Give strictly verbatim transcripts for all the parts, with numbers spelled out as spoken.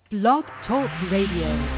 Blog Talk Radio.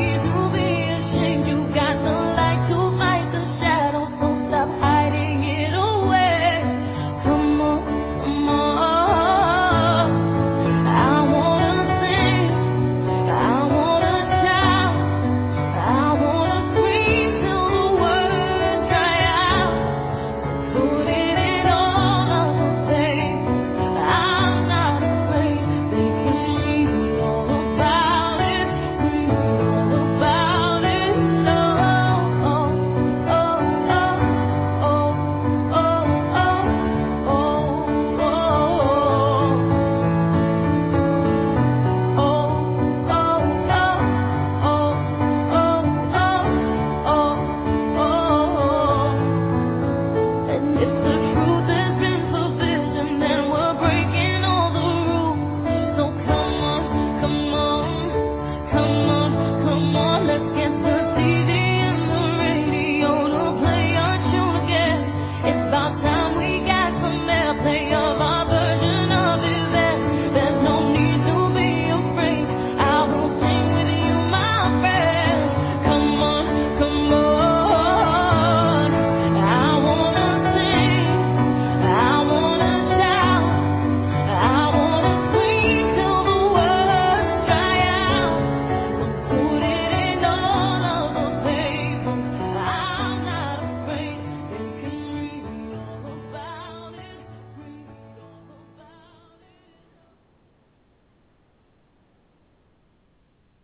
Hiding it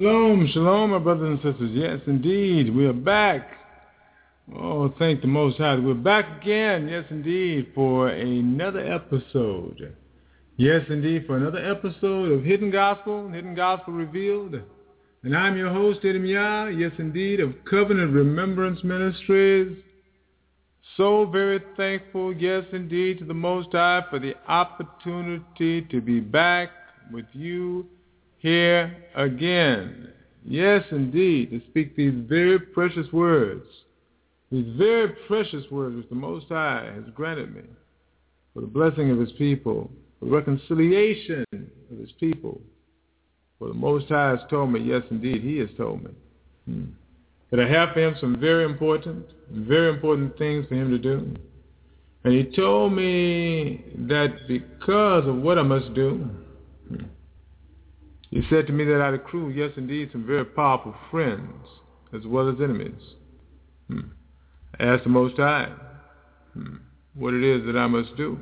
Shalom, shalom, my brothers and sisters. Yes, indeed, we are back. Oh, thank the Most High. We're back again, yes, indeed, for another episode. Yes, indeed, for another episode of Hidden Gospel, Hidden Gospel Revealed. And I'm your host, Eddie Yah, yes, indeed, of Covenant Remembrance Ministries. So very thankful, yes, indeed, to the Most High for the opportunity to be back with you here again. Yes, indeed, to speak these very precious words, these very precious words which the Most High has granted me for the blessing of his people, for the reconciliation of his people. For the Most High has told me, yes, indeed, he has told me, hmm, that I have for him some very important, very important things for him to do. And he told me that because of what I must do, hmm, he said to me that I'd accrue, yes, indeed, some very powerful friends as well as enemies. Hmm. I asked the Most High hmm, what it is that I must do.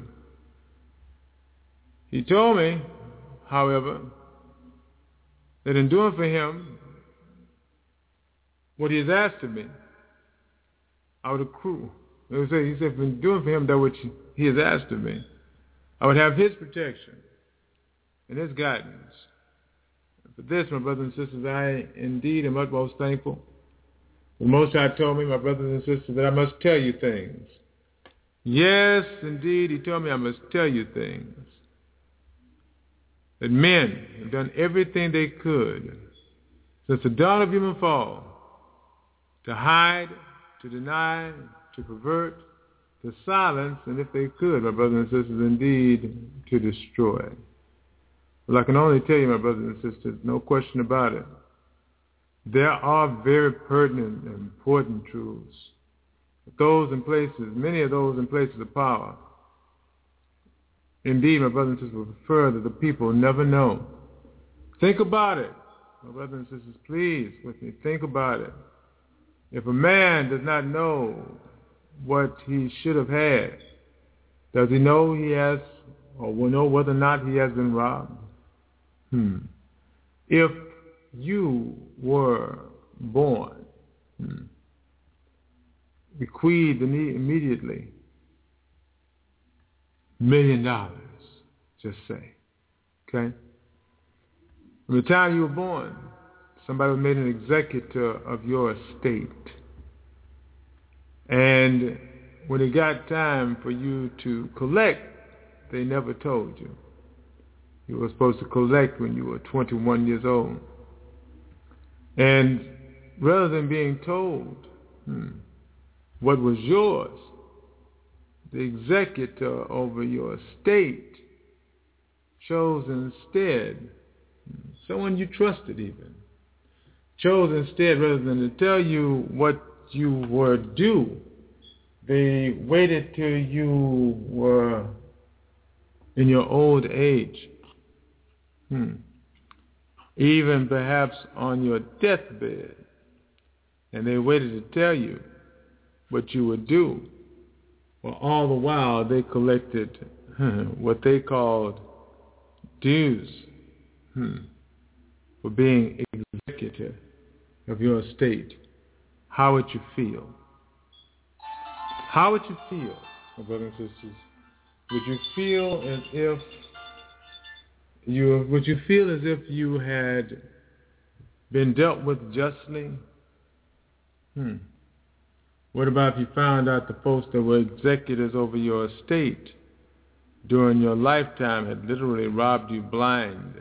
He told me, however, that in doing for him what he has asked of me, I would accrue. He said, he said, in doing for him that which he has asked of me, I would have his protection and his guidance. For this, my brothers and sisters, I indeed am utmost thankful. The Most High told me, my brothers and sisters, that I must tell you things. Yes, indeed, he told me I must tell you things. That men have done everything they could since the dawn of human fall to hide, to deny, to pervert, to silence, and if they could, my brothers and sisters, indeed, to destroy. Well, I can only tell you, my brothers and sisters, no question about it, there are very pertinent and important truths. Those in places, many of those in places of power, indeed, my brothers and sisters, would prefer that the people never know. Think about it. My brothers and sisters, please, with me, think about it. If a man does not know what he should have had, does he know he has, or will know whether or not he has been robbed? Hmm. If you were born, hmm, bequeathed immediately million dollars, just say, okay? From the time you were born, somebody was made an executor of your estate. And when it got time for you to collect, they never told you. You were supposed to collect when you were twenty-one years old. And rather than being told hmm, what was yours, the executor over your estate chose instead, someone you trusted even, chose instead, rather than to tell you what you were due, they waited till you were in your old age, hmm. even perhaps on your deathbed, and they waited to tell you what you would do. Well, all the while they collected what they called dues hmm, for being executor of your estate. How would you feel? How would you feel, my brothers and sisters? Would you feel as if you would you feel as if you had been dealt with justly? Hmm. What about if you found out the folks that were executors over your estate during your lifetime had literally robbed you blind?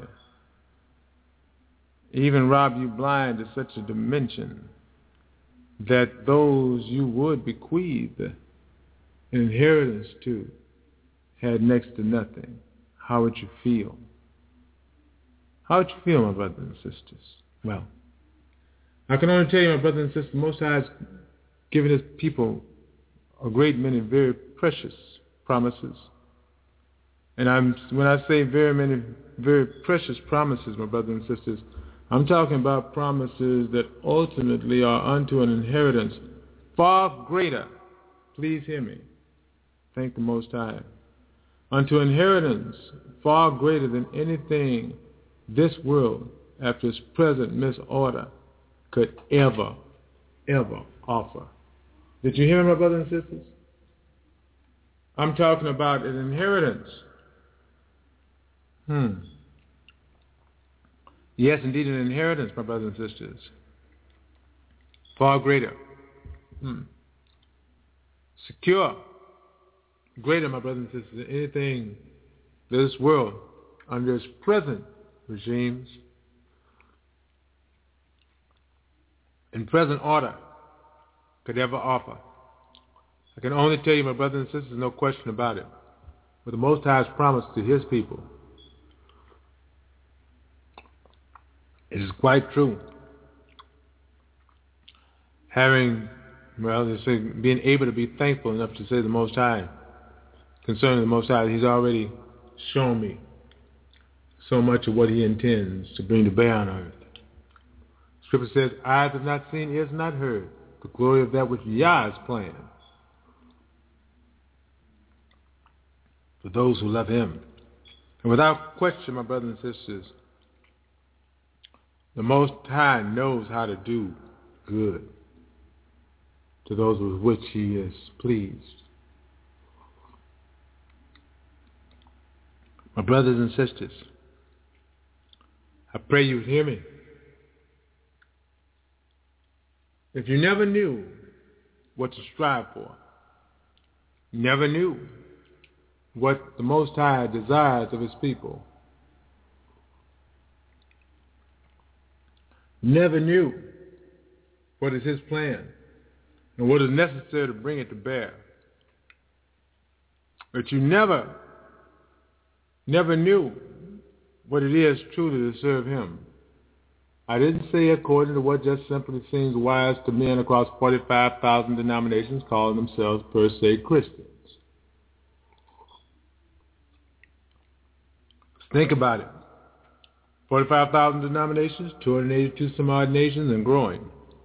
Even robbed you blind to such a dimension that those you would bequeath an inheritance to had next to nothing. How would you feel? How would you feel, my brothers and sisters? Well, I can only tell you, my brothers and sisters, Most High has given his people a great many very precious promises. And I'm, when I say very many very precious promises, my brothers and sisters, I'm talking about promises that ultimately are unto an inheritance far greater. Please hear me. Thank the Most High. Unto inheritance far greater than anything this world after his present misorder could ever, ever offer. Did you hear me, my brothers and sisters? I'm talking about an inheritance. Hmm. Yes, indeed, an inheritance, my brothers and sisters. Far greater. Hmm. Secure. Greater, my brothers and sisters, than anything that this world, under its present regimes, in present order, could ever offer. I can only tell you, my brothers and sisters, no question about it, what the Most High has promised to his people, it is quite true. Having, well, they say, being able to be thankful enough to say the Most High, concerning the Most High, he's already shown me so much of what he intends to bring to bear on earth. Scripture says, eyes have not seen, ears have not heard the glory of that which Yah has planned for those who love him. And without question, my brothers and sisters, the Most High knows how to do good to those with which he is pleased. My brothers and sisters, I pray you would hear me. If you never knew what to strive for, never knew what the Most High desires of his people, never knew what is his plan and what is necessary to bring it to bear, but you never, never knew what it is truly to serve him. I didn't say according to what just simply seems wise to men across forty-five thousand denominations calling themselves per se Christians. Think about it. forty-five thousand denominations, two hundred eighty-two some odd nations and growing.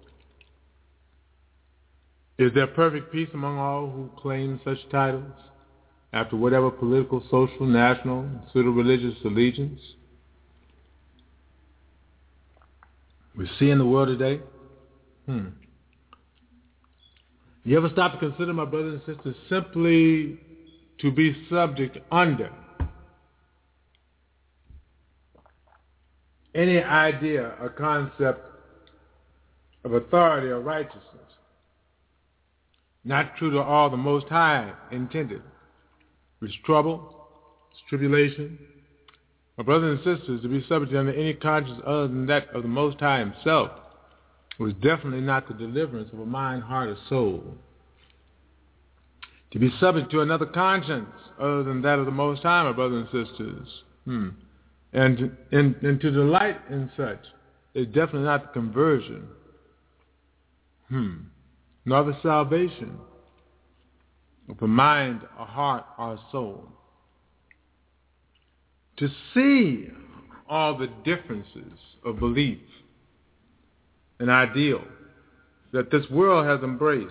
Is there perfect peace among all who claim such titles after whatever political, social, national, pseudo-religious allegiance we see in the world today? Hmm. You ever stop to consider, my brothers and sisters, simply to be subject under any idea or concept of authority or righteousness, not true to all the Most High intended, which trouble, tribulation, my brothers and sisters, to be subject under any conscience other than that of the Most High himself, was definitely not the deliverance of a mind, heart, or soul. To be subject to another conscience other than that of the Most High, my brothers and sisters, hmm, and, and, and to delight in such is definitely not the conversion, hmm, nor the salvation of a mind, a heart, or a soul. To see all the differences of belief and ideal that this world has embraced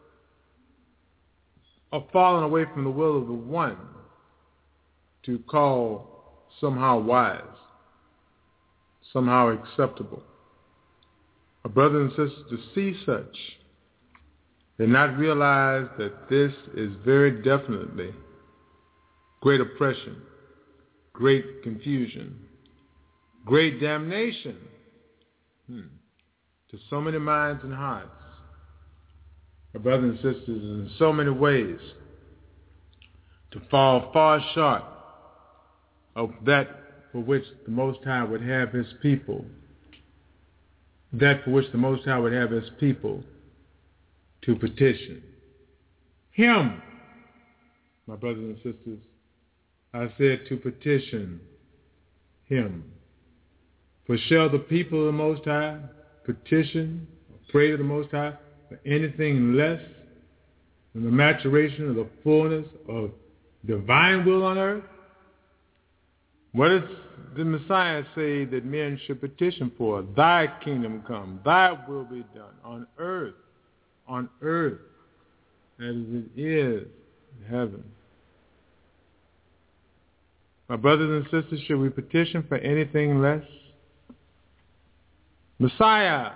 are fallen away from the will of the one to call somehow wise, somehow acceptable. Our brothers and sisters, to see such and not realize that this is very definitely great oppression, great confusion, great damnation hmm, to so many minds and hearts. Our brothers and sisters, in so many ways, to fall far short of that for which the Most High would have his people, that for which the Most High would have his people to petition him, my brothers and sisters. I said to petition him. For shall the people of the Most High petition or pray to the Most High for anything less than the maturation of the fullness of divine will on earth? What does the Messiah say that men should petition for? Thy kingdom come, thy will be done on earth, on earth as it is in heaven. My brothers and sisters, should we petition for anything less? Messiah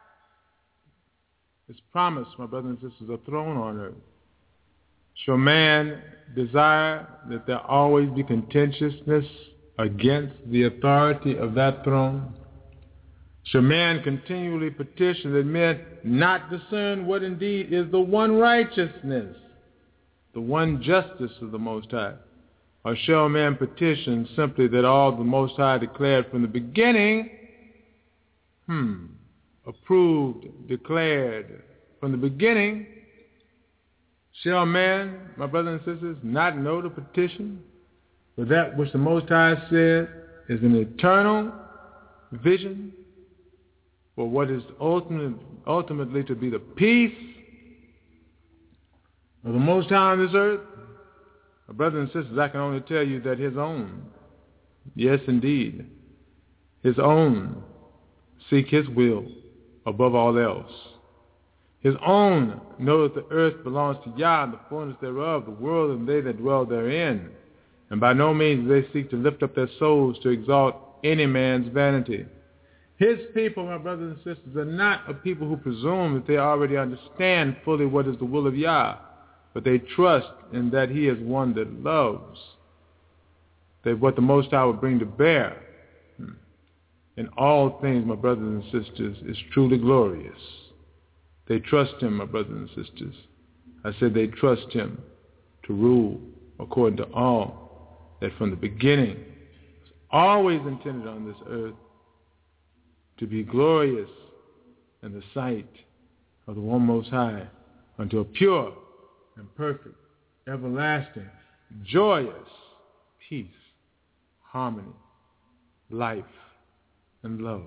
is promised, my brothers and sisters, a throne on earth. Shall man desire that there always be contentiousness against the authority of that throne? Shall man continually petition that men not discern what indeed is the one righteousness, the one justice of the Most High? Or shall man petition simply that all the Most High declared from the beginning, hmm, approved, declared from the beginning? Shall man, my brothers and sisters, not know the petition for that which the Most High said is an eternal vision for what is ultimate, ultimately to be the peace of the Most High on this earth? My brothers and sisters, I can only tell you that his own, yes indeed, his own seek his will above all else. His own know that the earth belongs to Yah and the fullness thereof, the world and they that dwell therein. And by no means do they seek to lift up their souls to exalt any man's vanity. His people, my brothers and sisters, are not a people who presume that they already understand fully what is the will of Yah, but they trust in that he is one that loves, that what the Most High will bring to bear in all things, my brothers and sisters, is truly glorious. They trust him, my brothers and sisters. I said they trust him to rule according to all that from the beginning was always intended on this earth to be glorious in the sight of the One Most High unto a pure and perfect, everlasting, joyous peace, harmony, life, and love.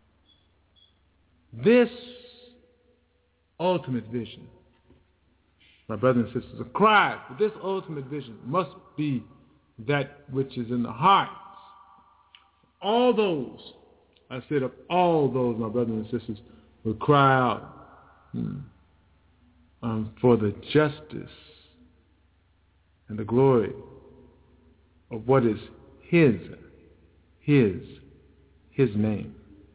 This ultimate vision, my brothers and sisters, a cry for this ultimate vision must be that which is in the hearts of all those, I said of all those, my brothers and sisters, will cry out hmm, um, for the justice and the glory of what is his, his, his name.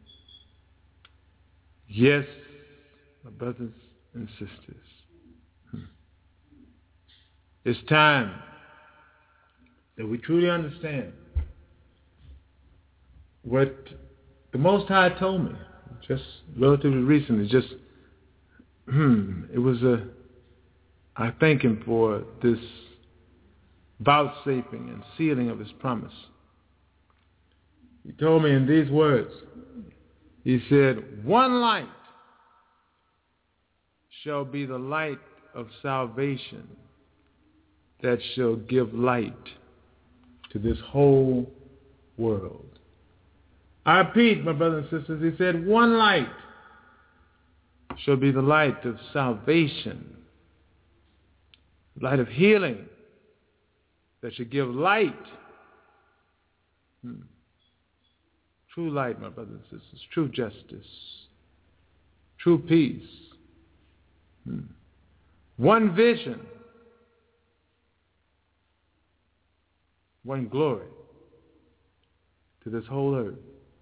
Yes, my brothers and sisters, hmm. it's time that we truly understand what the Most High told me just relatively recently. Just, hmm, it was a, I thank him for this vouchsafing and sealing of his promise. He told me in these words, he said, one light shall be the light of salvation that shall give light to this whole world. I repeat, my brothers and sisters, he said, one light shall be the light of salvation, light of healing that should give light. Hmm. True light, my brothers and sisters, true justice, true peace. Hmm. One vision, one glory to this whole earth.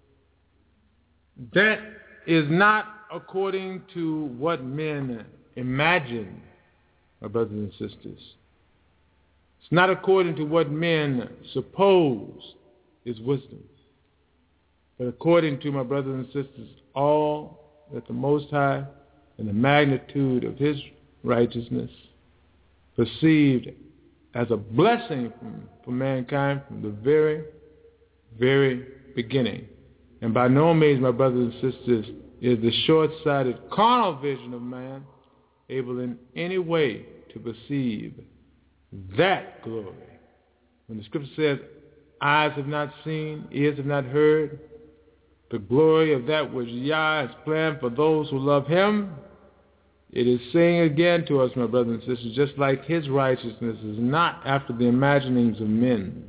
That is not according to what men imagine, my brothers and sisters. It's not according to what men suppose is wisdom, but according to, my brothers and sisters, all that the Most High and the magnitude of his righteousness perceived as a blessing from, for mankind from the very, very beginning. And by no means, my brothers and sisters, is the short-sighted carnal vision of man able in any way to perceive that glory. When the scripture says, eyes have not seen, ears have not heard, the glory of that which Yah has planned for those who love him, it is saying again to us, my brothers and sisters, just like his righteousness is not after the imaginings of men,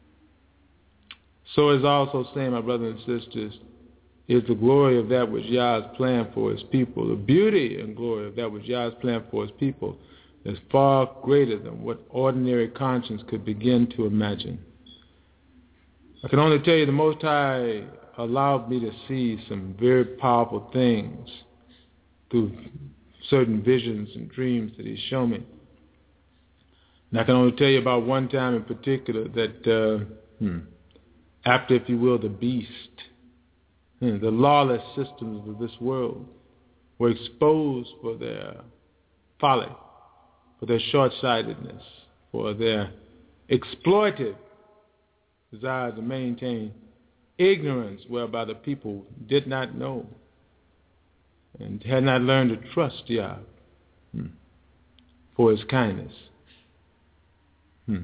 so is also saying, my brothers and sisters, is the glory of that which Yah has planned for his people. The beauty and glory of that which Yah has planned for his people is far greater than what ordinary conscience could begin to imagine. I can only tell you the Most High, allowed me to see some very powerful things through certain visions and dreams that he's shown me. And I can only tell you about one time in particular that uh, hmm, after, if you will, the beast, hmm, the lawless systems of this world were exposed for their folly, for their short-sightedness, for their exploitive desire to maintain ignorance whereby the people did not know and had not learned to trust Yah hmm, for his kindness. Hmm.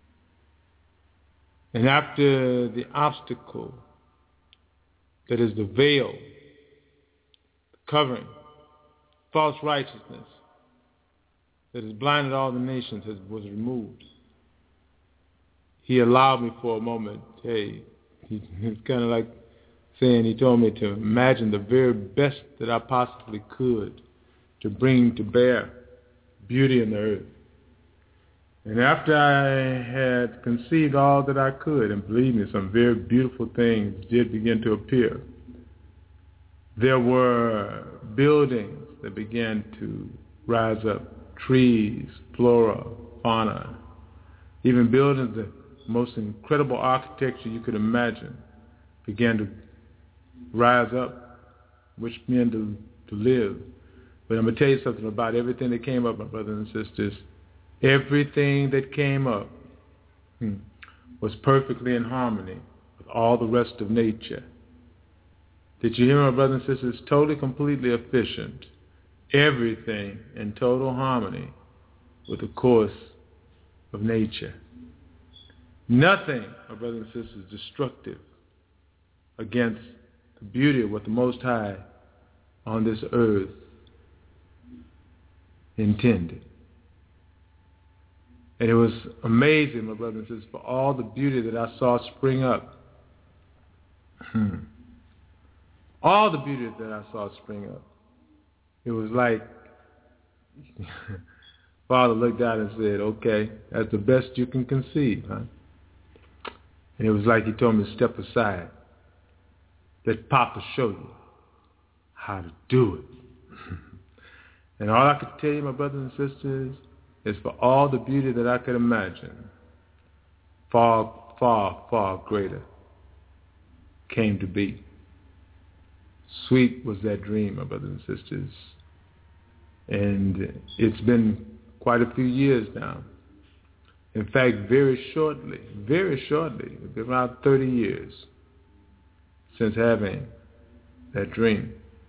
And after the obstacle that is the veil, the covering, false righteousness that has blinded all the nations has, was removed, he allowed me for a moment, hey, he, it's kind of like saying, he told me to imagine the very best that I possibly could to bring to bear beauty in the earth. And after I had conceived all that I could, and believe me, some very beautiful things did begin to appear, there were buildings that began to rise up, trees, flora, fauna, even buildings, the most incredible architecture you could imagine began to rise up, which men to, to live. But I'm going to tell you something about everything that came up, my brothers and sisters. Everything that came up hmm, was perfectly in harmony with all the rest of nature. Did you hear, my brothers and sisters? Totally, completely efficient. Everything in total harmony with the course of nature. Nothing, my brothers and sisters, destructive against the beauty of what the Most High on this earth intended. And it was amazing, my brothers and sisters, for all the beauty that I saw spring up. All the beauty that I saw spring up. It was like Father looked out and said, okay, that's the best you can conceive, huh? And it was like he told me to step aside. Let Papa show you how to do it. And all I could tell you, my brothers and sisters, is for all the beauty that I could imagine, far, far, far greater came to be. Sweet was that dream, my brothers and sisters. And it's been quite a few years now. In fact, very shortly, very shortly, it's been around thirty years since having that dream.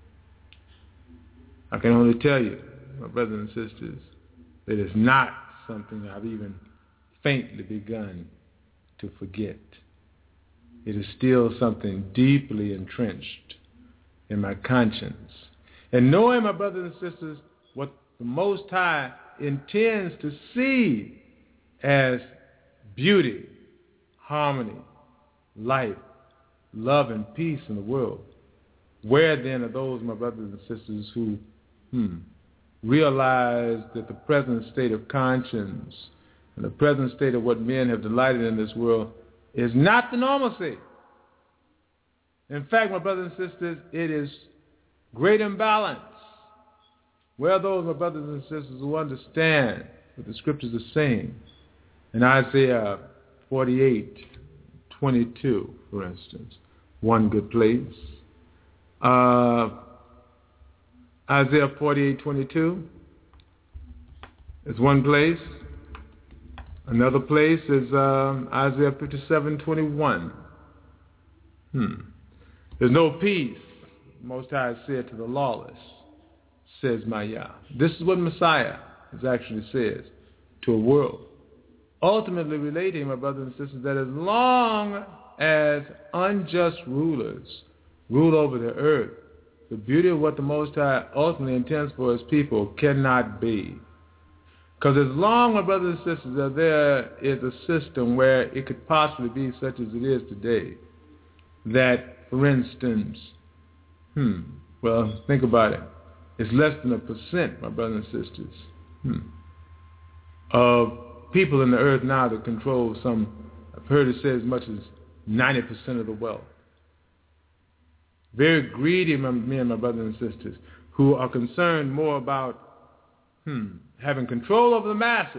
I can only tell you, my brothers and sisters, it is not something I've even faintly begun to forget. It is still something deeply entrenched in my conscience. And knowing, my brothers and sisters, what the Most High intends to see as beauty, harmony, life, love, and peace in the world, where then are those, my brothers and sisters, who hmm, realize that the present state of conscience and the present state of what men have delighted in this world is not the normalcy. In fact, my brothers and sisters, it is great imbalance. Where are those, my brothers and sisters, who understand what the scriptures are saying? In Isaiah forty-eight twenty-two, for instance, one good place. Uh, Isaiah forty-eight twenty-two is one place. Another place is um, Isaiah fifty-seven twenty-one. Hmm. There's no peace, Most High said to the lawless, says my Yah. This is what Messiah actually says to a world. Ultimately relating, my brothers and sisters, that as long as unjust rulers rule over the earth, the beauty of what the Most High ultimately intends for his people cannot be. Because as long, my brothers and sisters, that there is a system where it could possibly be such as it is today, that, for instance, hmm, well, think about it. It's less than a percent, my brothers and sisters, hmm, of people in the earth now that control some, I've heard it say as much as ninety percent of the wealth. very greedy men, my brothers and sisters, who are concerned more about hmm, having control over the masses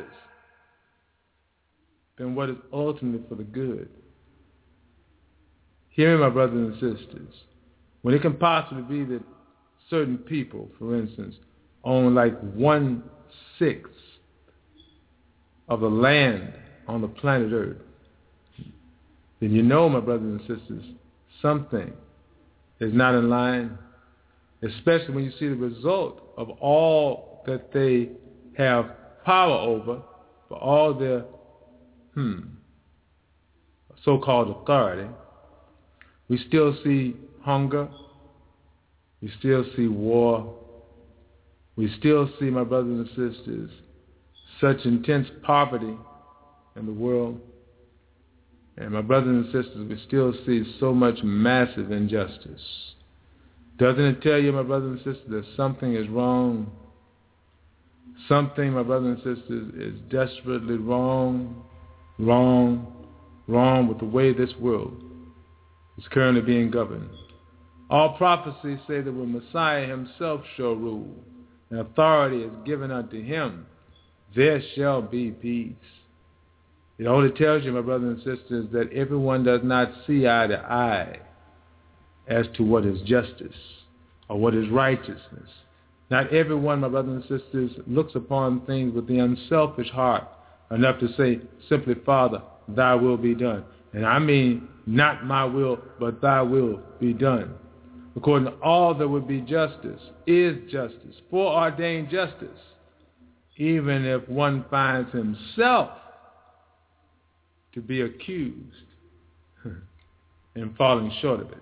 than what is ultimately for the good. Hear me, my brothers and sisters, when it can possibly be that certain people, for instance, own like one-sixth of the land on the planet Earth, then you know, my brothers and sisters, something is not in line, especially when you see the result of all that they have power over, for all their hmm, so-called authority. We still see hunger. We still see war. We still see, my brothers and sisters, such intense poverty in the world. And my brothers and sisters, we still see so much massive injustice. Doesn't it tell you, my brothers and sisters, that something is wrong? Something, my brothers and sisters, is desperately wrong, wrong, wrong with the way this world is currently being governed. All prophecies say that when Messiah himself shall rule, and authority is given unto him, there shall be peace. It only tells you, my brothers and sisters, that everyone does not see eye to eye as to what is justice or what is righteousness. Not everyone, my brothers and sisters, looks upon things with the unselfish heart enough to say simply, Father, thy will be done. And I mean not my will, but thy will be done. According to all that would be justice, is justice, foreordained justice, even if one finds himself to be accused and falling short of it.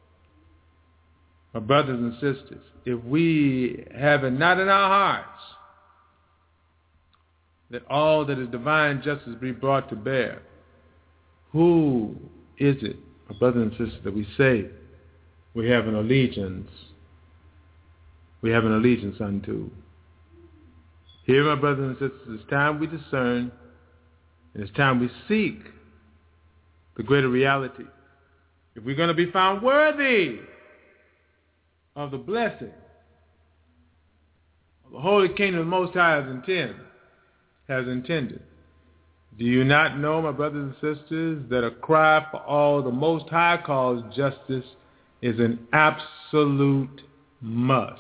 My brothers and sisters, if we have it not in our hearts that all that is divine justice be brought to bear, who is it, my brothers and sisters, that we say we have an allegiance, we have an allegiance unto? Here, my brothers and sisters, it's time we discern, and it's time we seek the greater reality. If we're going to be found worthy of the blessing of the Holy Kingdom the Most High has intended, has intended. Do you not know, my brothers and sisters, that a cry for all the Most High calls justice is an absolute must?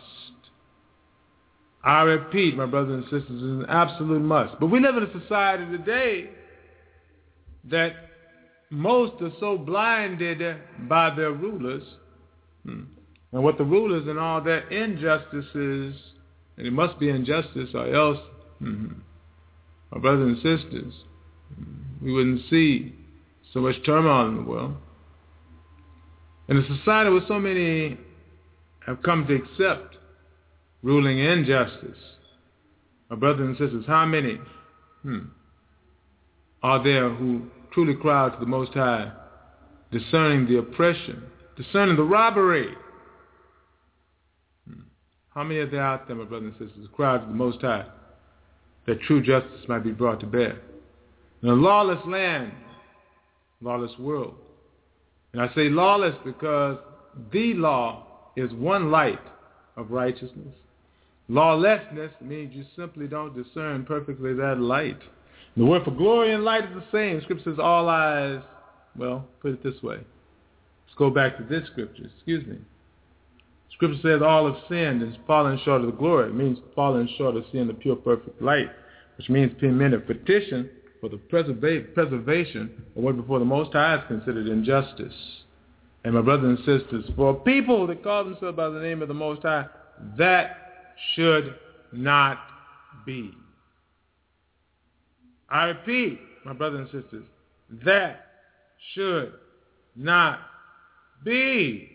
I repeat, my brothers and sisters, it's an absolute must. But we live in a society today that most are so blinded by their rulers, and what the rulers and all their injustices, and it must be injustice or else, mm-hmm, my brothers and sisters, we wouldn't see so much turmoil in the world. In a society where so many have come to accept ruling injustice, my brothers and sisters, how many hmm, are there who truly cry out to the Most High, discerning the oppression, discerning the robbery? Hmm. How many are there out there, my brothers and sisters, who cry out to the Most High that true justice might be brought to bear? In a lawless land, lawless world. And I say lawless because the law is one light of righteousness. Lawlessness means you simply don't discern perfectly that light. The word for glory and light is the same. Scripture says all eyes, well, put it this way. Let's go back to this scripture. Excuse me. Scripture says all have sinned and fallen short of the glory. It means falling short of seeing the pure, perfect light, which means men have petitioned for the preserva- preservation of what before the Most High is considered injustice. And my brothers and sisters, for a people that call themselves by the name of the Most High, that should not be. I repeat, my brothers and sisters, that should not be.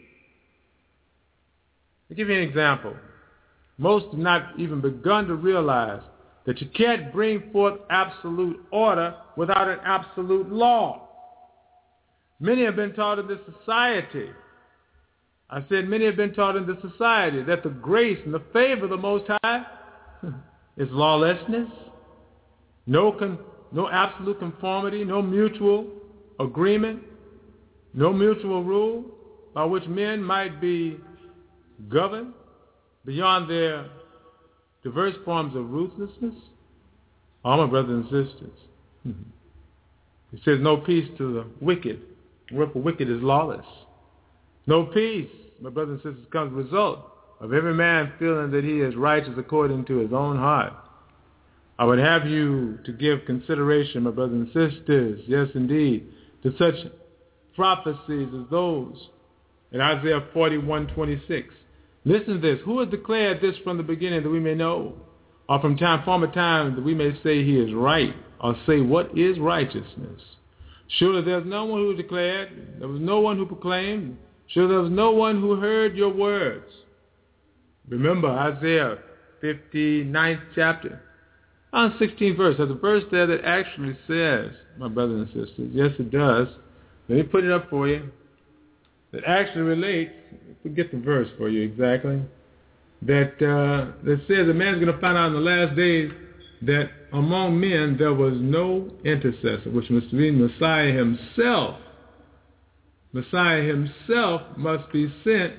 I'll give you an example. Most have not even begun to realize that you can't bring forth absolute order without an absolute law. Many have been taught in this society, I said many have been taught in this society, that the grace and the favor of the Most High is lawlessness, no, con- no absolute conformity, no mutual agreement, no mutual rule. by which men might be governed beyond their diverse forms of ruthlessness? All my brothers and sisters. Mm-hmm. He says, no peace to the wicked. Wherefore wicked is lawless. No peace, my brothers and sisters, comes as a result of every man feeling that he is righteous according to his own heart. I would have you to give consideration, my brothers and sisters, yes indeed, to such prophecies as those in Isaiah forty-one twenty-six. Listen to this. Who has declared this from the beginning that we may know? Or from time, former time that we may say he is right, or say what is righteousness? Surely there was no one who declared, there was no one who proclaimed, surely there was no one who heard your words. Remember Isaiah fifty-ninth chapter, on sixteenth verse. There's a verse there that actually says, my brothers and sisters, yes it does. Let me put it up for you. That actually relates, forget the verse for you exactly, that, uh, that says a man's going to find out in the last days that among men there was no intercessor, which must mean Messiah himself. Messiah himself must be sent,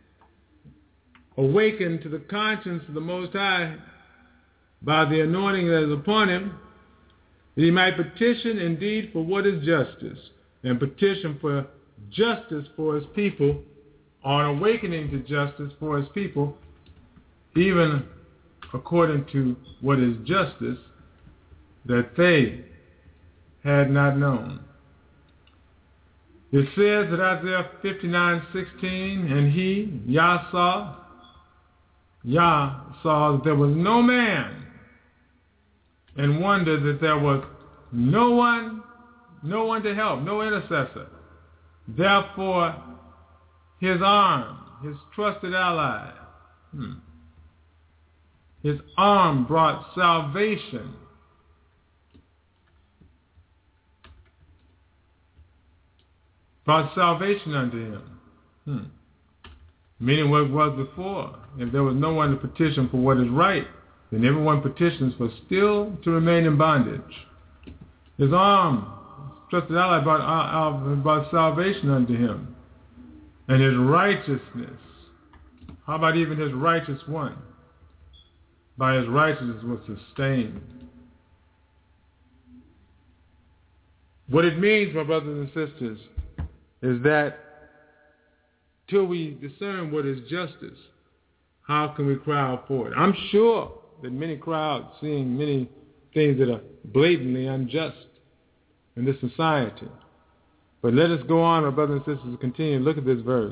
awakened to the conscience of the Most High by the anointing that is upon him, that he might petition indeed for what is justice, and petition for justice for his people, or an awakening to justice for his people, even according to what is justice that they had not known. It says that Isaiah fifty-nine sixteen, and he, Yah, saw, Yah saw that there was no man, and wondered that there was no one, no one to help, no intercessor. Therefore, his arm, his trusted ally, hmm, his arm brought salvation. Brought salvation unto him. Hmm. Meaning what was before. If there was no one to petition for what is right, then everyone petitions for still to remain in bondage. His arm, trusted ally, brought, uh, brought salvation unto him. And his righteousness. How about even his righteous one? By his righteousness was sustained. What it means, my brothers and sisters, is that till we discern what is justice, how can we cry out for it? I'm sure that many crowds seeing many things that are blatantly unjust in this society. But let us go on, my brothers and sisters, and continue to look at this verse.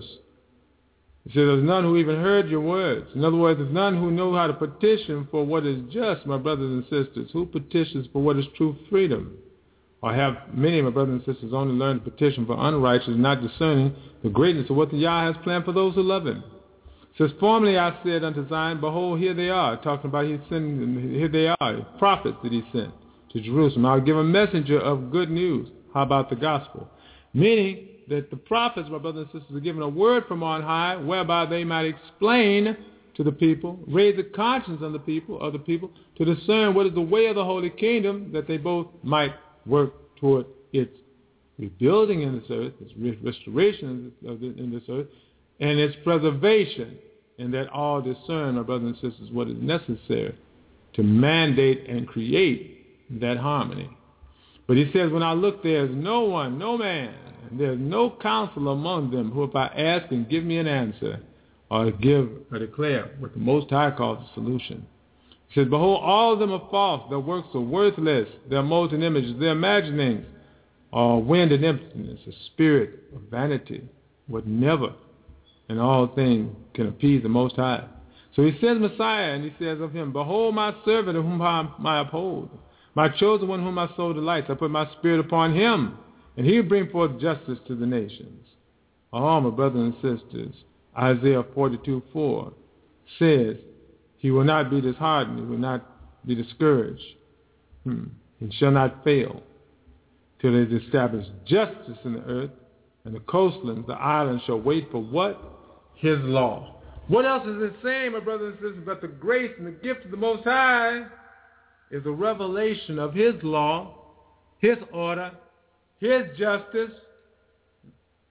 It says, there's none who even heard your words. In other words, there's none who know how to petition for what is just, my brothers and sisters. Who petitions for what is true freedom? Or have many of my brothers and sisters only learned to petition for unrighteousness, not discerning the greatness of what the Yah has planned for those who love him. It says, formerly I said unto Zion, behold, here they are. Talking about he sent, here they are, prophets that he sent to Jerusalem. I'll give a messenger of good news. How about the gospel? Meaning that the prophets, my brothers and sisters, are given a word from on high, whereby they might explain to the people, raise the conscience of the people, of the people, to discern what is the way of the holy kingdom, that they both might work toward its rebuilding in this earth, its restoration in this earth, and its preservation, and that all discern, my brothers and sisters, what is necessary to mandate and create that harmony. But he says, when I look, there's no one, no man, and there's no counsel among them who if I ask and give me an answer, or give or declare what the Most High calls a solution. He says, behold, all of them are false. Their works are worthless. Their molten images, their imaginings are wind and emptiness, a spirit of vanity, what never in all things can appease the Most High. So he says Messiah, and he says of him, behold my servant whom I, I uphold, my chosen one whom my soul delights. I put my spirit upon him, and he will bring forth justice to the nations. Oh, my brothers and sisters, Isaiah forty-two four says, he will not be disheartened, he will not be discouraged, hmm. He shall not fail till it is established justice in the earth, and the coastlands, the islands shall wait for what? His law. What else is it saying, my brothers and sisters, but the grace and the gift of the Most High is a revelation of his law, his order, his justice,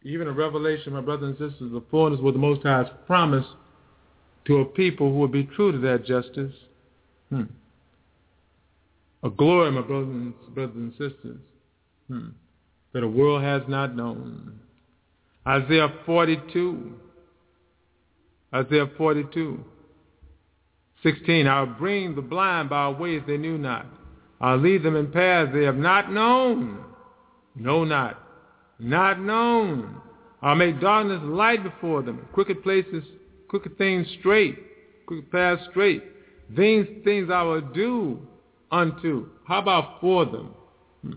even a revelation, my brothers and sisters, the fullness what the Most High has promised to a people who will be true to that justice. Hmm. A glory, my brothers and, brothers and sisters, hmm. that the world has not known. Isaiah forty-two. Isaiah forty-two. sixteen. I'll bring the blind by ways they knew not. I'll lead them in paths they have not known. Know not. Not known. I'll make darkness light before them. Crooked places, crooked things straight. Crooked paths straight. Things, things I will do unto. How about for them? Hmm.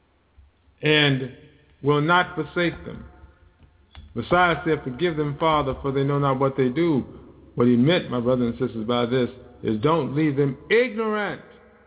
And will not forsake them. Messiah said, forgive them, Father, for they know not what they do. What he meant, my brothers and sisters, by this is don't leave them ignorant,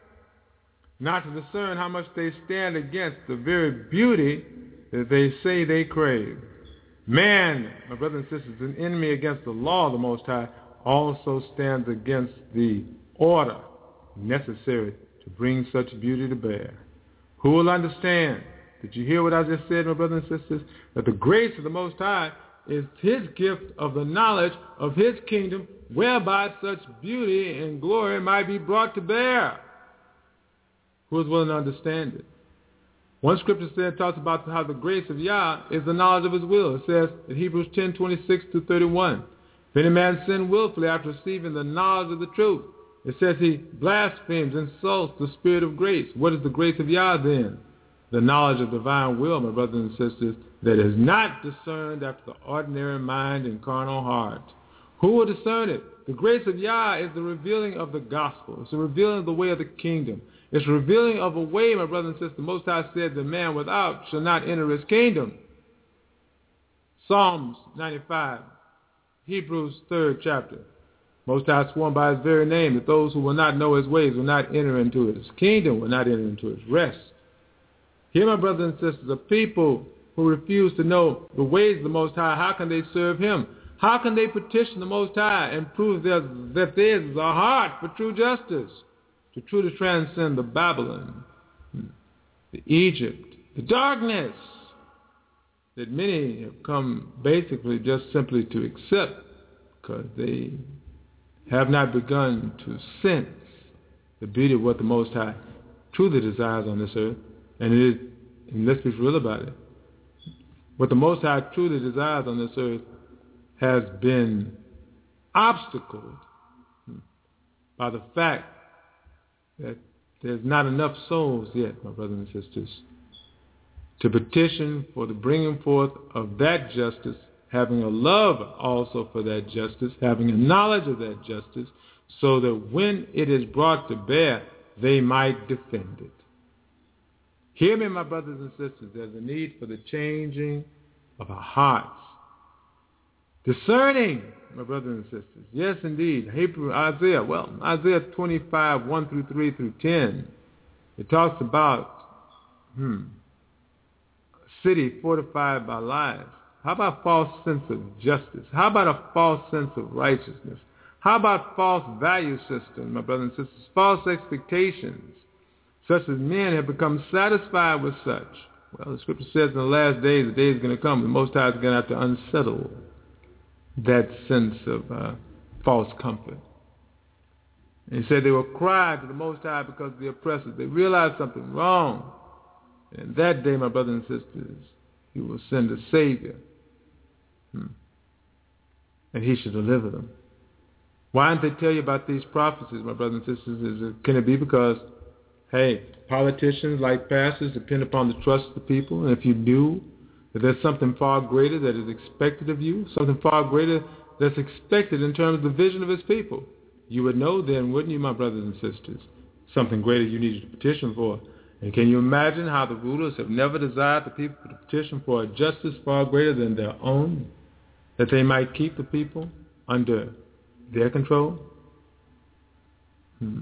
not to discern how much they stand against the very beauty that they say they crave. Man, my brothers and sisters, an enemy against the law of the Most High also stands against the order necessary to bring such beauty to bear. Who will understand? Did you hear what I just said, my brothers and sisters? That the grace of the Most High is his gift of the knowledge of his kingdom, whereby such beauty and glory might be brought to bear. Who is willing to understand it? One scripture said, talks about how the grace of Yah is the knowledge of his will. It says in Hebrews ten, twenty-six through thirty-one, if any man sin willfully after receiving the knowledge of the truth, it says he blasphemes, insults the spirit of grace. What is the grace of Yah then? The knowledge of divine will, my brothers and sisters, that is not discerned after the ordinary mind and carnal heart. Who will discern it? The grace of Yah is the revealing of the gospel. It's the revealing of the way of the kingdom. It's the revealing of a way, my brothers and sisters. The Most High said, the man without shall not enter his kingdom. Psalms ninety-five, Hebrews third chapter. Most High sworn by his very name that those who will not know his ways will not enter into his kingdom, will not enter into his rest. Here, my brothers and sisters, are people who refuse to know the ways of the Most High. How can they serve him? How can they petition the Most High and prove that, that theirs is a heart for true justice, to truly transcend the Babylon, the Egypt, the darkness that many have come basically just simply to accept because they have not begun to sense the beauty of what the Most High truly desires on this earth. And it is, and let's be real about it, what the Most High truly desires on this earth has been obstacled by the fact that there's not enough souls yet, my brothers and sisters, to petition for the bringing forth of that justice, having a love also for that justice, having a knowledge of that justice, so that when it is brought to bear, they might defend it. Hear me, my brothers and sisters, there's a need for the changing of our hearts. Discerning, my brothers and sisters. Yes, indeed. Hebrew, Isaiah, well, Isaiah twenty-five, one through three through ten, it talks about hmm, a city fortified by lies. How about false sense of justice? How about a false sense of righteousness? How about false value system, my brothers and sisters? False expectations, such as men have become satisfied with such. Well, the scripture says in the last days, the day is going to come, the Most High is going to have to unsettle that sense of uh, false comfort. And he said they will cry to the Most High because of the oppressors. They realize something wrong. And that day, my brothers and sisters, he will send a Savior. Hmm. And he should deliver them. Why didn't they tell you about these prophecies, my brothers and sisters? Is it, can it be because, hey, politicians like pastors depend upon the trust of the people, and if you knew that there's something far greater that is expected of you, something far greater that's expected in terms of the vision of his people, you would know then, wouldn't you, my brothers and sisters, something greater you needed to petition for. And can you imagine how the rulers have never desired the people to petition for a justice far greater than their own, that they might keep the people under their control? Hmm.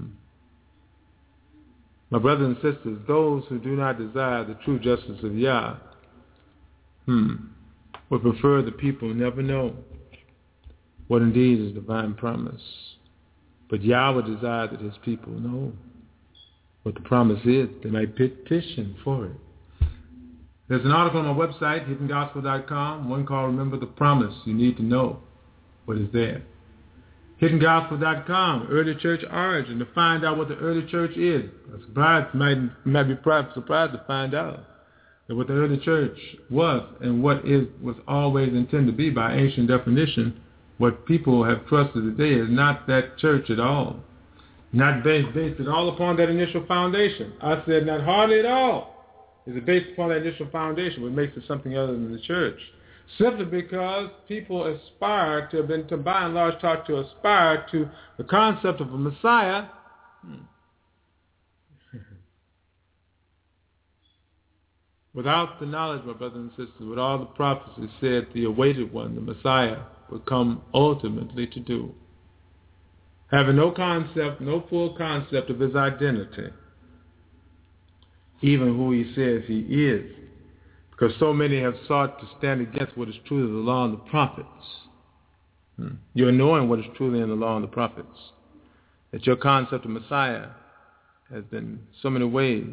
My brothers and sisters, those who do not desire the true justice of Yah hmm, would prefer the people never know what indeed is divine promise. But Yah would desire that his people know what the promise is. They might petition for it. There's an article on my website, hidden gospel dot com, one called Remember the Promise. You need to know what is there. hidden gospel dot com, early church origin, to find out what the early church is. I'm surprised, might, might be surprised to find out that what the early church was and what is was always intended to be by ancient definition, what people have trusted today is not that church at all. Not based, based at all upon that initial foundation. I said not hardly at all. Is it based upon that initial foundation, what makes it something other than the church? Simply because people aspire to have been, to by and large, taught to aspire to the concept of a Messiah. Without the knowledge, my brothers and sisters, with all the prophecies said the awaited one, the Messiah, would come ultimately to do. Having no concept, no full concept of his identity, even who he says he is. Because so many have sought to stand against what is truly the law and the prophets. Hmm. You're knowing what is truly in the law and the prophets. That your concept of Messiah has been so many ways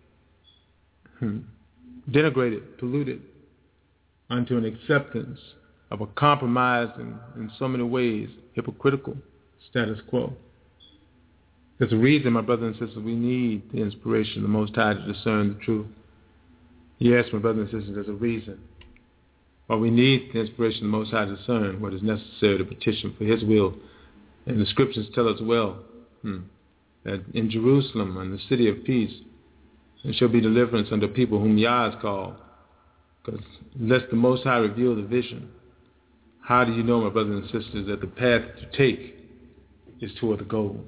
hmm, denigrated, polluted, unto an acceptance of a compromised and in so many ways hypocritical status quo. There's a reason, my brothers and sisters, we need the inspiration of the Most High to discern the truth. Yes, my brothers and sisters, there's a reason. But we need the inspiration of the Most High to discern what is necessary to petition for his will. And the scriptures tell us well hmm, that in Jerusalem, in the city of peace, there shall be deliverance unto people whom Yah has called. Because lest the Most High reveal the vision, how do you know, my brothers and sisters, that the path to take is toward the goal?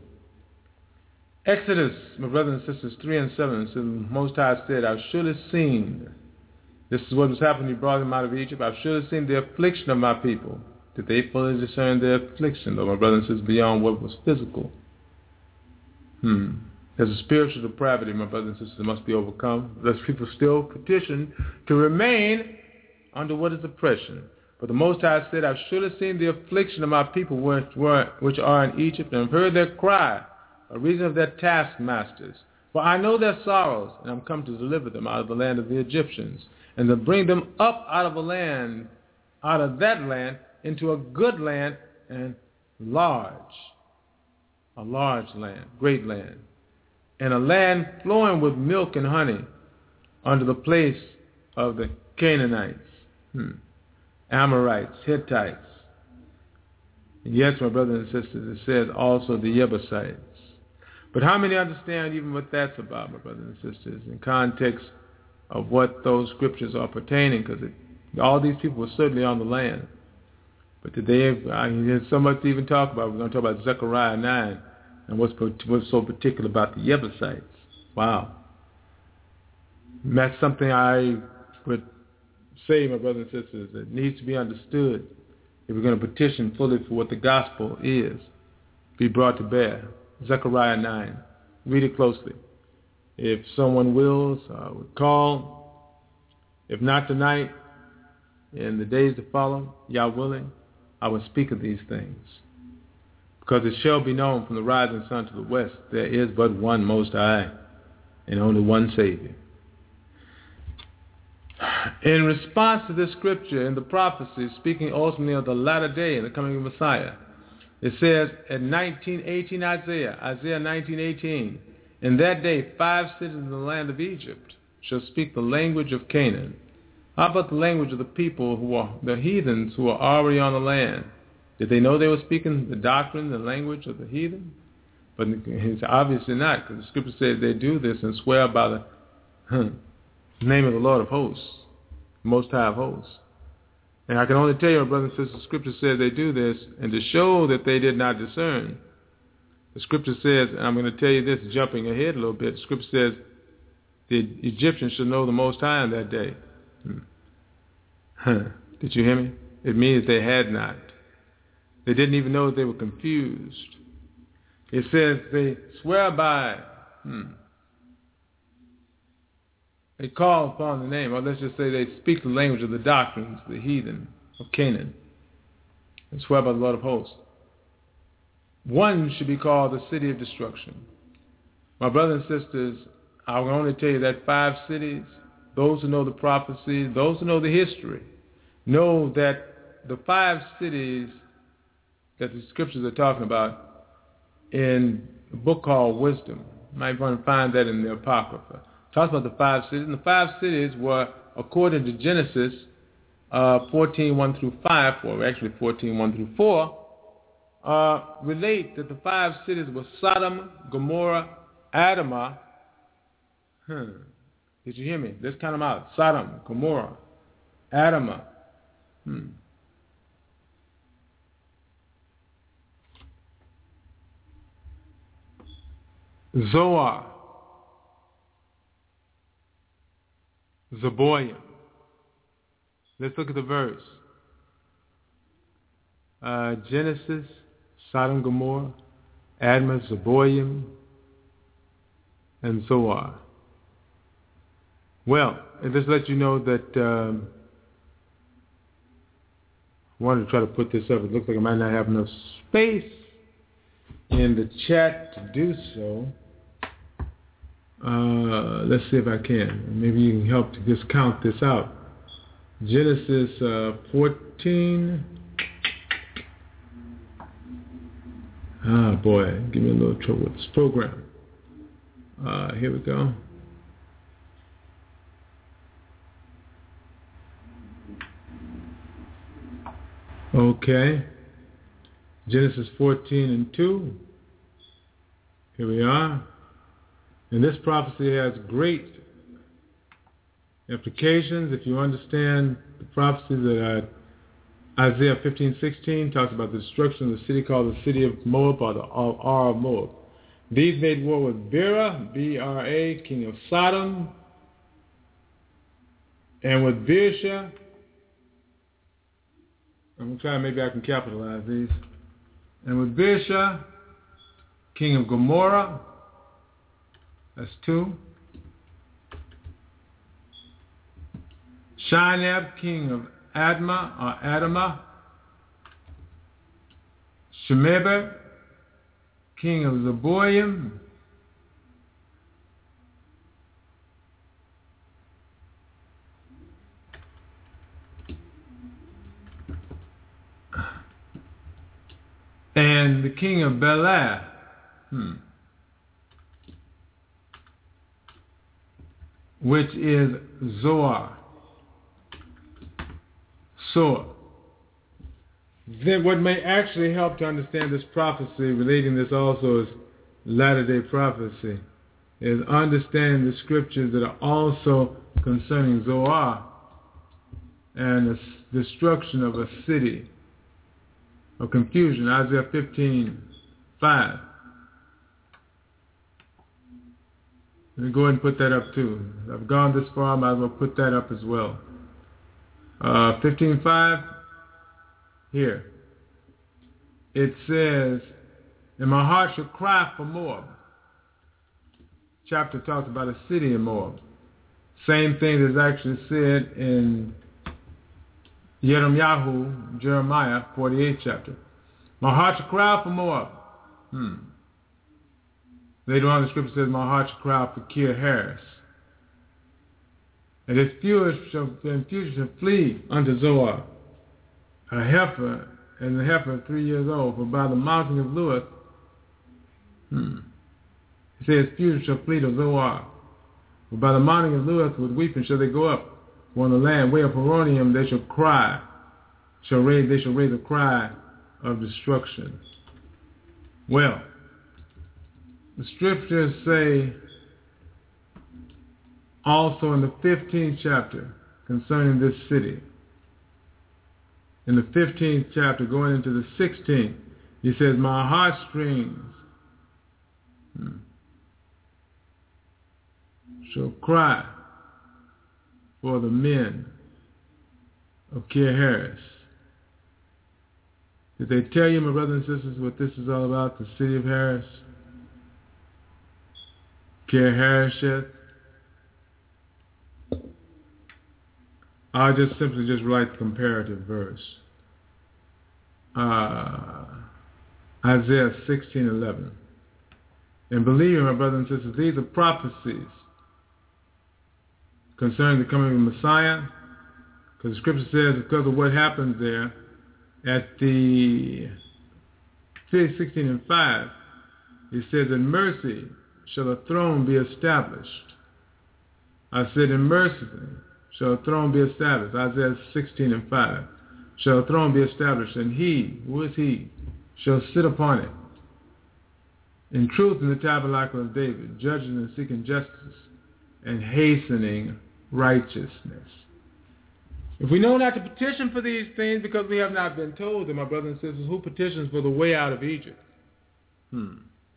Exodus, my brothers and sisters, three and seven, says, the Most High said, I should have seen, this is what was happening, he brought them out of Egypt, I should have seen the affliction of my people. Did they fully discern their affliction, though, my brothers and sisters, beyond what was physical? Hmm. There's a spiritual depravity, my brothers and sisters, that must be overcome. Thus people still petition to remain under what is oppression. But the Most High said, I should have seen the affliction of my people which, were, which are in Egypt, and heard their cry, by reason of their taskmasters. For I know their sorrows, and I'm come to deliver them out of the land of the Egyptians, and to bring them up out of a land, out of that land, into a good land, and large, a large land, great land, and a land flowing with milk and honey, under the place of the Canaanites, hmm. Amorites, Hittites. And yes, my brothers and sisters, it says also the Jebusites. But how many understand even what that's about, my brothers and sisters, in context of what those scriptures are pertaining? Because all these people were certainly on the land. But today, I mean, there's so much to even talk about. We're going to talk about Zechariah nine and what's, what's so particular about the Jebusites. Wow. And that's something I would say, my brothers and sisters, that needs to be understood if we're going to petition fully for what the gospel is, be brought to bear. Zechariah nine. Read it closely. If someone wills, I would call. If not tonight, in the days to follow, Yah willing, I will speak of these things. Because it shall be known from the rising sun to the west, there is but one Most High, and only one Savior. In response to this scripture and the prophecy, speaking ultimately of the latter day and the coming of Messiah, it says in nineteen eighteen Isaiah, Isaiah nineteen eighteen, in that day five cities in the land of Egypt shall speak the language of Canaan. How about the language of the people who are the heathens who are already on the land? Did they know they were speaking the doctrine, the language of the heathen? But it's obviously not, because the scripture says they do this and swear by the huh, name of the Lord of hosts, Most High of hosts. And I can only tell you, brothers and sisters, the scripture says they do this, and to show that they did not discern, the scripture says, and I'm going to tell you this, jumping ahead a little bit, the scripture says the Egyptians should know the Most High on that day. Hmm. Huh. Did you hear me? It means they had not. They didn't even know that they were confused. It says they swear by, hmm, they call upon the name, or let's just say they speak the language of the doctrines, the heathen of Canaan, and swear by the Lord of hosts. One should be called the city of destruction. My brothers and sisters, I will only tell you that five cities, those who know the prophecies, those who know the history, know that the five cities that the scriptures are talking about in a book called Wisdom, you might want to find that in the Apocrypha. It talks about the five cities, and the five cities were, according to Genesis uh, fourteen, one through five, or actually fourteen, one through four, uh, relate that the five cities were Sodom, Gomorrah, Admah. Hmm. Did you hear me? Let's count them out. Sodom, Gomorrah, Admah. Hmm. Zoar, Zeboim. Let's look at the verse. Uh, Genesis, Sodom, Gomorrah, Admah, Zeboim, and Zoar. Well, and just let you know that um, I wanted to try to put this up. It looks like I might not have enough space in the chat to do so. Uh, let's see if I can. Maybe you can help to just count this out. Genesis uh, fourteen. Ah, boy, give me a little trouble with this program. Uh, here we go. Okay. Genesis fourteen and two. Here we are. And this prophecy has great implications if you understand the prophecies that uh, Isaiah fifteen sixteen talks about the destruction of the city called the city of Moab, or the Ar of Moab. These made war with Bera, B R A, king of Sodom, and with Birsha. I'm going to try, maybe I can capitalize these. And with Birsha, king of Gomorrah, that's two. Shinab, king of Admah, or Adamah. Shemeber, king of Zeboim. And the king of Bela. Hmm. Which is Zoar. So, then what may actually help to understand this prophecy, relating this also as latter-day prophecy, is understanding the scriptures that are also concerning Zoar and the destruction of a city of confusion. Isaiah fifteen five. Let me go ahead and put that up too. I've gone this far, I might as well put that up as well. Uh, fifteen five, here. It says, and my heart shall cry for Moab. Chapter talks about a city in Moab. Same thing is actually said in Yirmiyahu, Jeremiah forty-eighth chapter. My heart shall cry for Moab. Hmm. Later on the scripture says, my heart shall cry for Kir Harris. And his fury shall, shall flee unto Zoar, a heifer, and the heifer three years old, for by the mountain of Luith, hmm, he says, fury shall flee to Zoar, for by the mountain of Luith with weeping shall they go up, for on the land way of Horonium they shall cry, shall raise, they shall raise a cry of destruction. Well, the scriptures say also in the fifteenth chapter concerning this city. In the fifteenth chapter, going into the sixteenth, he says, my heartstrings hmm, shall cry for the men of Kir Harris. Did they tell you, my brothers and sisters, what this is all about, the city of Harris? Kir Haresheth. I'll just simply just write the comparative verse. Uh, Isaiah sixteen eleven. And believe me, my brothers and sisters, these are prophecies concerning the coming of the Messiah, because the scripture says because of what happens there at the sixteen and five, it says, in mercy shall a throne be established. I said, in mercy shall a throne be established. Isaiah sixteen and five. Shall a throne be established, and he, who is he, shall sit upon it. In truth, in the tabernacle of David, judging and seeking justice, and hastening righteousness. If we know not to petition for these things because we have not been told, then, my brothers and sisters, who petitions for the way out of Egypt? Hmm.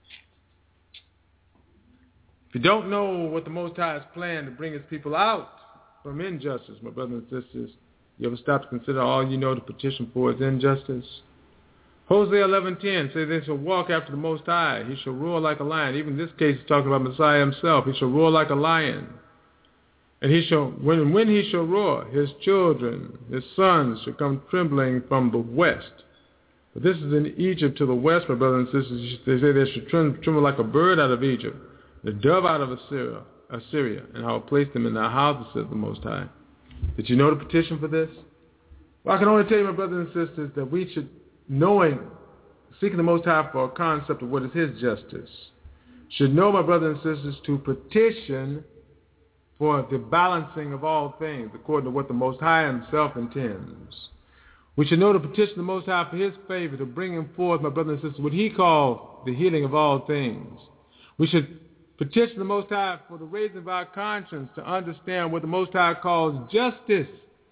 If you don't know what the Most High has planned to bring his people out from injustice, my brothers and sisters, you ever stop to consider all you know to petition for is injustice? Hosea eleven ten says they shall walk after the Most High. He shall roar like a lion. Even in this case, it's talking about Messiah himself. He shall roar like a lion. And he shall, when, when he shall roar, his children, his sons shall come trembling from the west. But this is in Egypt to the west, my brothers and sisters. They say they should tremble like a bird out of Egypt, the dove out of Assyria, Assyria, and I will place them in their houses, says the Most High. Did you know the petition for this? Well, I can only tell you, my brothers and sisters, that we should, knowing, seeking the Most High for a concept of what is his justice, should know, my brothers and sisters, to petition for the balancing of all things according to what the Most High himself intends. We should know to petition the Most High for his favor, to bring him forth, my brothers and sisters, what he calls the healing of all things. We should petition the Most High for the raising of our conscience to understand what the Most High calls justice,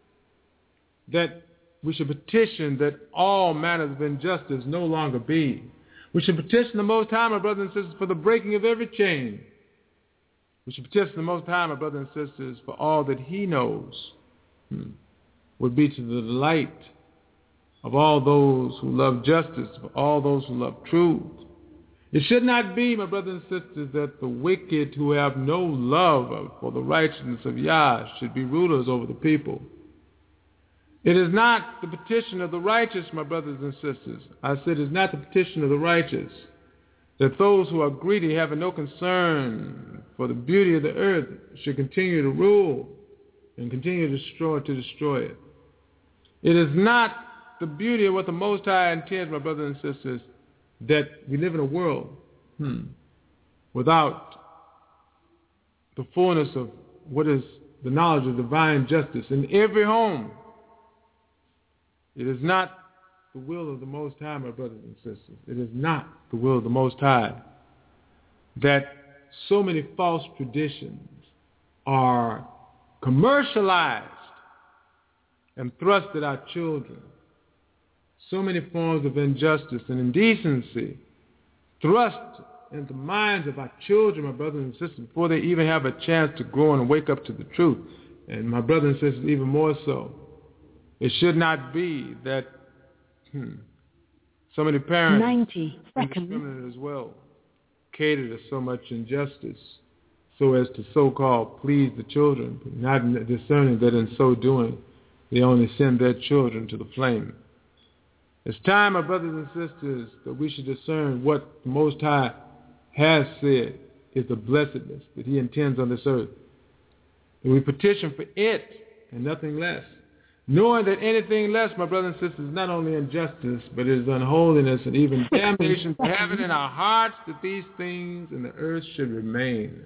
that we should petition that all manners of injustice no longer be. We should petition the Most High, my brothers and sisters, for the breaking of every chain. We should petition the Most High, my brothers and sisters, for all that he knows hmm, would be to the delight of all those who love justice, for all those who love truth. It should not be, my brothers and sisters, that the wicked who have no love for the righteousness of Yah should be rulers over the people. It is not the petition of the righteous, my brothers and sisters. I said it is not the petition of the righteous, that those who are greedy, having no concern for the beauty of the earth, should continue to rule and continue to destroy, to destroy it. It is not the beauty of what the Most High intends, my brothers and sisters, that we live in a world hmm, without the fullness of what is the knowledge of divine justice in every home. It is not the will of the Most High, my brothers and sisters. It is not the will of the Most High that so many false traditions are commercialized and thrust at our children. So many forms of injustice and indecency thrust into the minds of our children, my brothers and sisters, before they even have a chance to grow and wake up to the truth. And my brothers and sisters, even more so. It should not be that hmm, so many parents ninety seconds as well cater to so much injustice so as to so-called please the children, not discerning that in so doing they only send their children to the flame. It's time, my brothers and sisters, that we should discern what the Most High has said is the blessedness that he intends on this earth. And we petition for it and nothing less. Knowing that anything less, my brothers and sisters, is not only injustice, but it is unholiness and even damnation to have it in our hearts that these things in the earth should remain.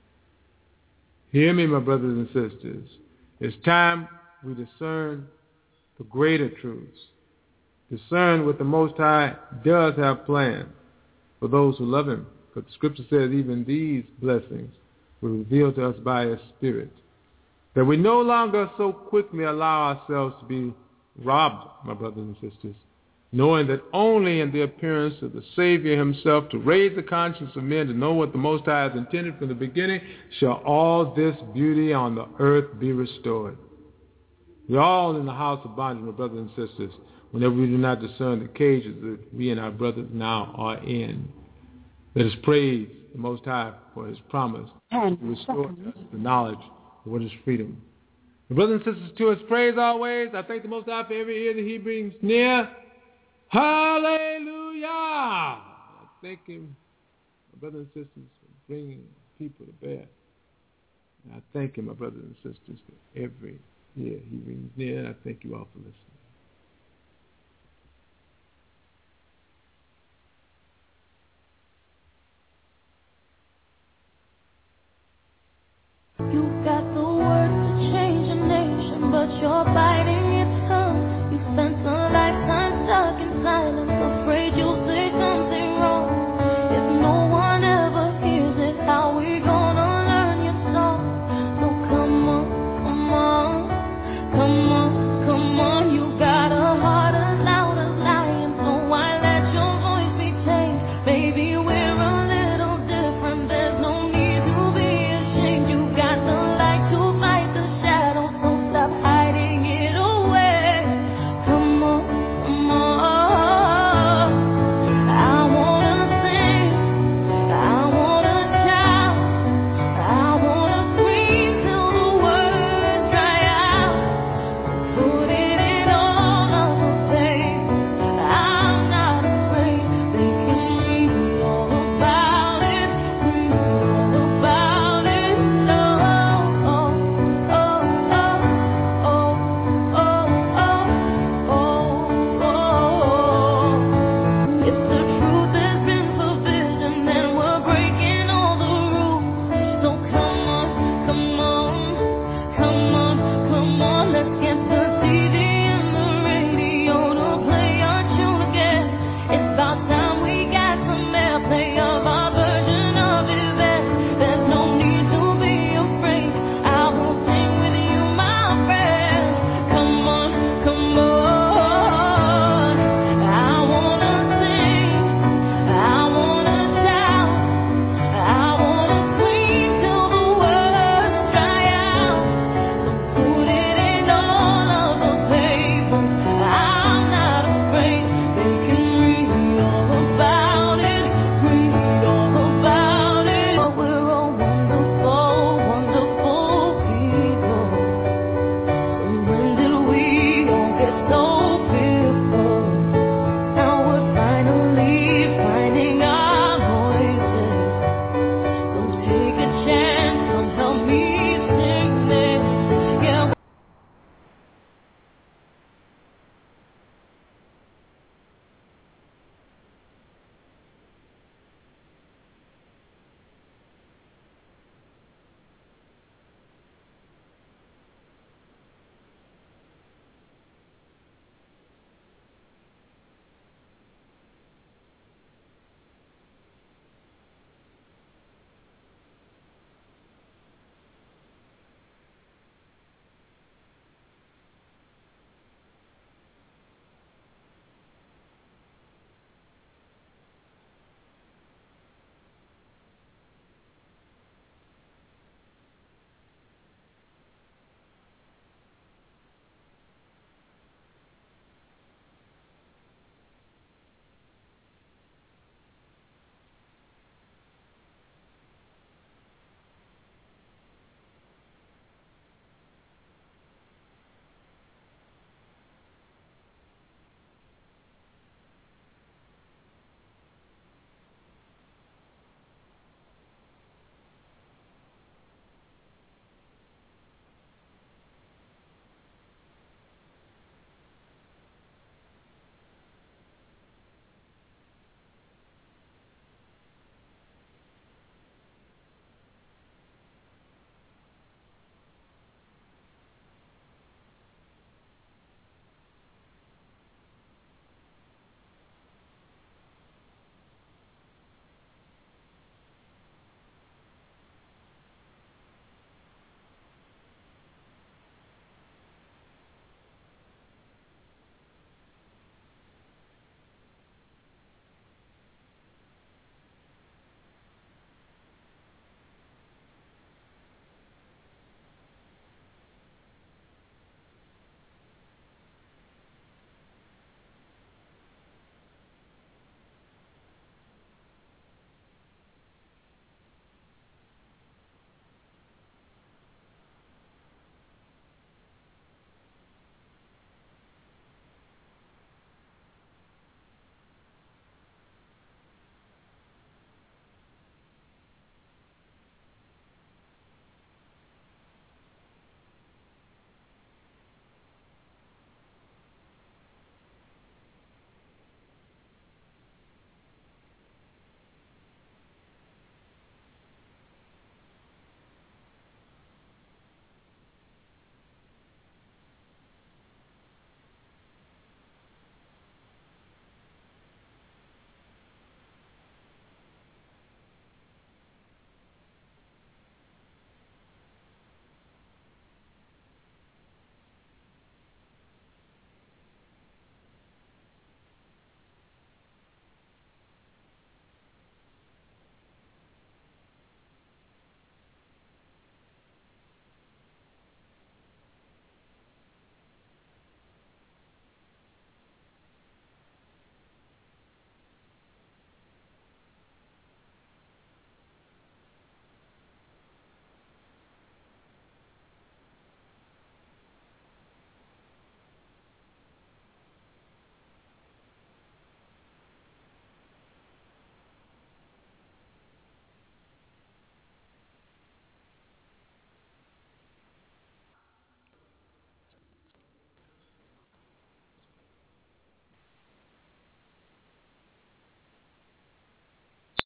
Hear me, my brothers and sisters. It's time we discern the greater truths. Discern what the Most High does have planned for those who love him. But the scripture says even these blessings were revealed to us by his Spirit. That we no longer so quickly allow ourselves to be robbed, my brothers and sisters, knowing that only in the appearance of the Savior himself to raise the conscience of men to know what the Most High has intended from the beginning shall all this beauty on the earth be restored. We're all in the house of bondage, my brothers and sisters, whenever we do not discern the cages that we and our brothers now are in. Let us praise the Most High for his promise to restore us the knowledge of what is freedom. My brothers and sisters, to his praise always. I thank the Most High for every ear that he brings near. Hallelujah! I thank him, my brothers and sisters, for bringing people to bear. And I thank thank him, my brothers and sisters, every year he rings near. I thank you all for listening.